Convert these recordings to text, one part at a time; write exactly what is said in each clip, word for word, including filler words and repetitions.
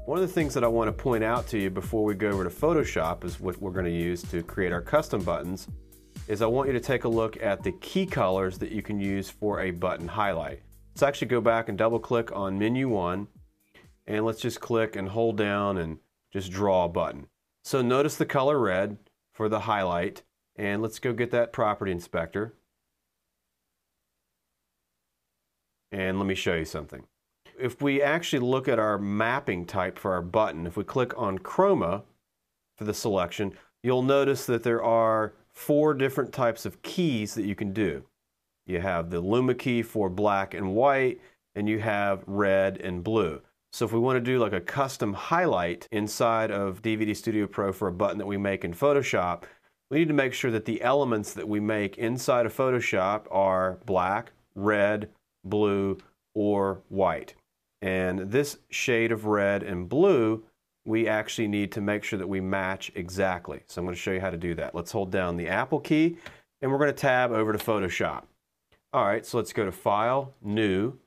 One of the things that I want to point out to you before we go over to Photoshop is what we're going to use to create our custom buttons, is I want you to take a look at the key colors that you can use for a button highlight. Let's actually go back and double click on menu one, and let's just click and hold down and just draw a button. So notice the color red for the highlight, and let's go get that property inspector. And let me show you something. If we actually look at our mapping type for our button, if we click on Chroma for the selection, you'll notice that there are four different types of keys that you can do. You have the Luma key for black and white, and you have red and blue. So if we want to do like a custom highlight inside of D V D Studio Pro for a button that we make in Photoshop, we need to make sure that the elements that we make inside of Photoshop are black, red, blue, or white. And this shade of red and blue, we actually need to make sure that we match exactly. So I'm going to show you how to do that. Let's hold down the Apple key, and we're going to tab over to Photoshop. All right, so let's go to File, New,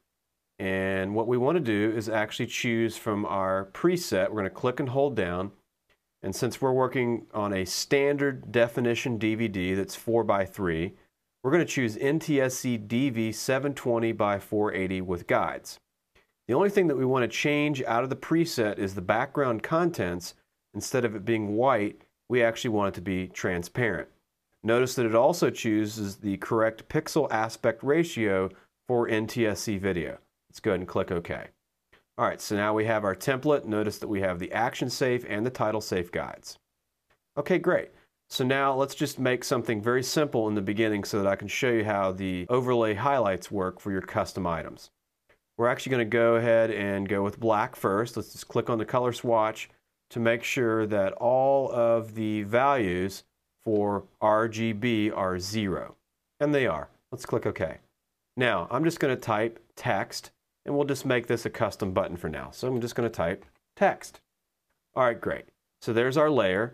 and what we want to do is actually choose from our preset. We're going to click and hold down, and since we're working on a standard definition D V D that's four by three, we're going to choose N T S C D V seven twenty by four eighty with guides. The only thing that we want to change out of the preset is the background contents. Instead of it being white, we actually want it to be transparent. Notice that it also chooses the correct pixel aspect ratio for N T S C video. Let's go ahead and click OK. All right, so now we have our template. Notice that we have the action safe and the title safe guides. Okay, great. So now let's just make something very simple in the beginning so that I can show you how the overlay highlights work for your custom items. We're actually going to go ahead and go with black first. Let's just click on the color swatch to make sure that all of the values for R G B are zero. And they are. Let's click OK. Now, I'm just going to type text, and we'll just make this a custom button for now. So I'm just going to type text. All right, great. So there's our layer,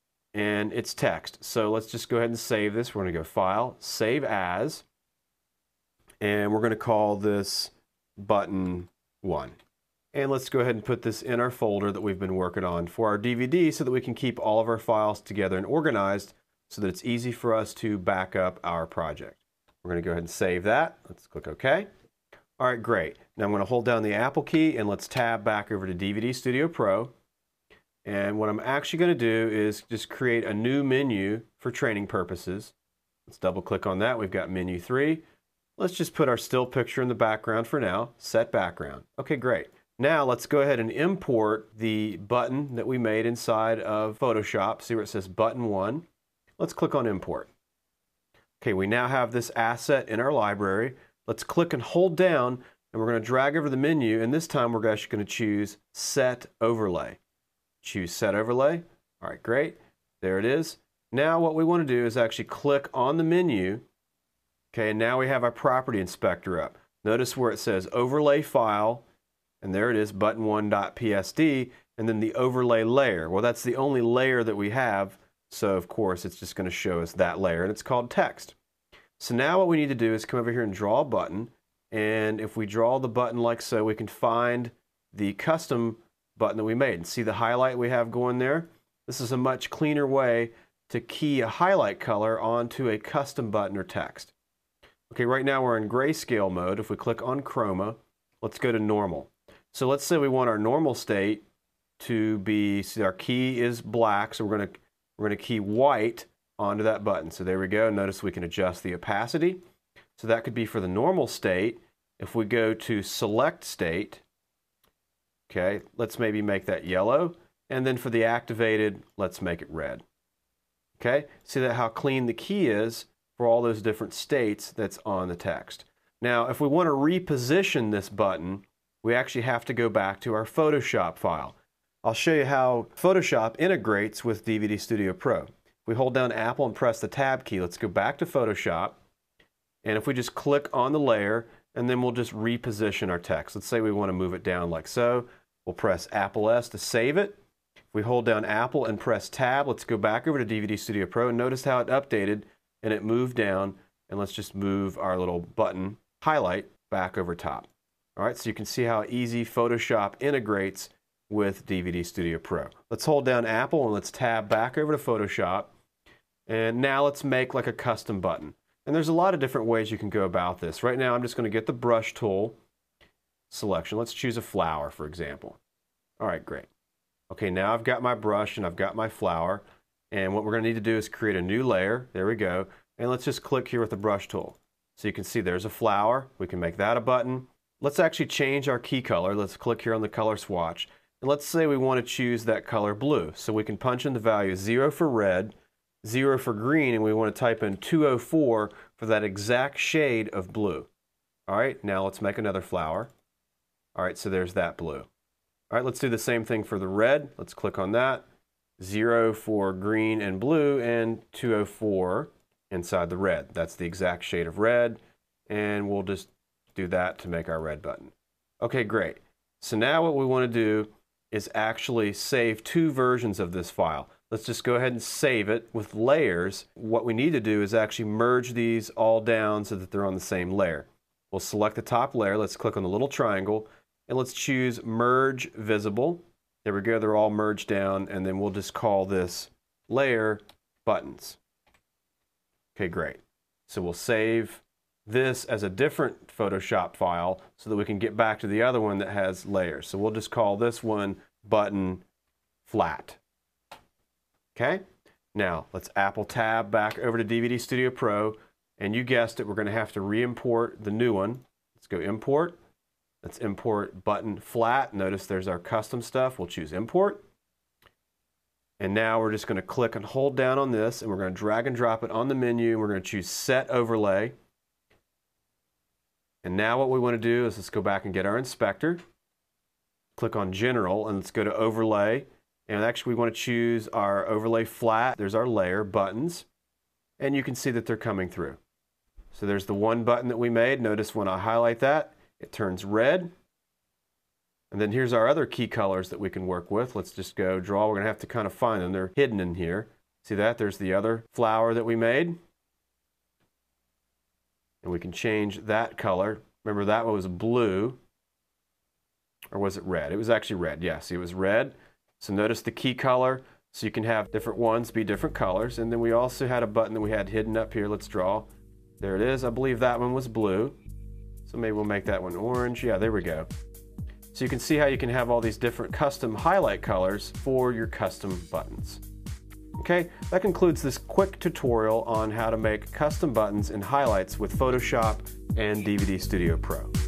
and it's text. So let's just go ahead and save this. We're going to go File, Save As, and we're going to call this button one. And let's go ahead and put this in our folder that we've been working on for our D V D so that we can keep all of our files together and organized so that it's easy for us to back up our project. We're going to go ahead and save that. Let's click OK. All right, great. Now I'm going to hold down the Apple key and let's tab back over to D V D Studio Pro. And what I'm actually going to do is just create a new menu for training purposes. Let's double click on that. We've got menu three. Let's just put our still picture in the background for now. Set background. Okay, great. Now let's go ahead and import the button that we made inside of Photoshop. See where it says button one. Let's click on import. Okay, we now have this asset in our library. Let's click and hold down, and we're going to drag over the menu, and this time we're actually going to choose Set Overlay. Choose Set Overlay. All right, great. There it is. Now what we want to do is actually click on the menu. Okay, and now we have our property inspector up. Notice where it says Overlay File, and there it is, button one dot P S D, and then the overlay layer. Well, that's the only layer that we have, so of course it's just going to show us that layer, and it's called text. So now what we need to do is come over here and draw a button, and if we draw the button like so, we can find the custom button that we made. And see the highlight we have going there? This is a much cleaner way to key a highlight color onto a custom button or text. Okay, right now we're in grayscale mode. If we click on Chroma, let's go to normal. So let's say we want our normal state to be, see our key is black, so we're going to we're going to key white onto that button. So there we go. Notice we can adjust the opacity. So that could be for the normal state. If we go to select state, okay, let's maybe make that yellow. And then for the activated, let's make it red. Okay, see that how clean the key is for all those different states that's on the text. Now, if we want to reposition this button, we actually have to go back to our Photoshop file. I'll show you how Photoshop integrates with D V D Studio Pro. If we hold down Apple and press the Tab key, let's go back to Photoshop. And if we just click on the layer, and then we'll just reposition our text. Let's say we want to move it down like so. We'll press Apple S to save it. If we hold down Apple and press Tab, let's go back over to D V D Studio Pro and notice how it updated and it moved down. And let's just move our little button highlight back over top. All right, so you can see how easy Photoshop integrates with D V D Studio Pro. Let's hold down Apple and let's tab back over to Photoshop. And now let's make like a custom button. And there's a lot of different ways you can go about this. Right now I'm just going to get the brush tool selection. Let's choose a flower, for example. All right, great. Okay, now I've got my brush and I've got my flower. And what we're going to need to do is create a new layer. There we go. And let's just click here with the brush tool. So you can see there's a flower. We can make that a button. Let's actually change our key color. Let's click here on the color swatch. And let's say we want to choose that color blue. So we can punch in the value zero for red, zero for green, and we want to type in two oh four for that exact shade of blue. All right, now let's make another flower. All right, so there's that blue. All right, let's do the same thing for the red. Let's click on that. Zero for green and blue, and two oh four inside the red. That's the exact shade of red, and we'll just do that to make our red button. Okay, great. So now what we want to do is actually save two versions of this file. Let's just go ahead and save it with layers. What we need to do is actually merge these all down so that they're on the same layer. We'll select the top layer. Let's click on the little triangle and let's choose Merge Visible. There we go. They're all merged down, and then we'll just call this layer Buttons. Okay, great. So we'll save this as a different Photoshop file so that we can get back to the other one that has layers. So we'll just call this one Button Flat. Okay, now let's Apple tab back over to D V D Studio Pro, and you guessed it, we're going to have to re-import the new one. Let's go Import. Let's import Button Flat. Notice there's our custom stuff. We'll choose Import. And now we're just going to click and hold down on this, and we're going to drag and drop it on the menu, and we're going to choose Set Overlay. And now what we want to do is let's go back and get our inspector. Click on General, and let's go to Overlay. And actually we want to choose our overlay flat. There's our layer, buttons. And you can see that they're coming through. So there's the one button that we made. Notice when I highlight that, it turns red. And then here's our other key colors that we can work with. Let's just go draw. We're going to have to kind of find them. They're hidden in here. See that? There's the other flower that we made. And we can change that color. Remember that one was blue. Or was it red? It was actually red. Yes, it was red. So notice the key color. So you can have different ones be different colors. And then we also had a button that we had hidden up here. Let's draw. There it is. I believe that one was blue. So maybe we'll make that one orange. Yeah, there we go. So you can see how you can have all these different custom highlight colors for your custom buttons. Okay, that concludes this quick tutorial on how to make custom buttons and highlights with Photoshop and D V D Studio Pro.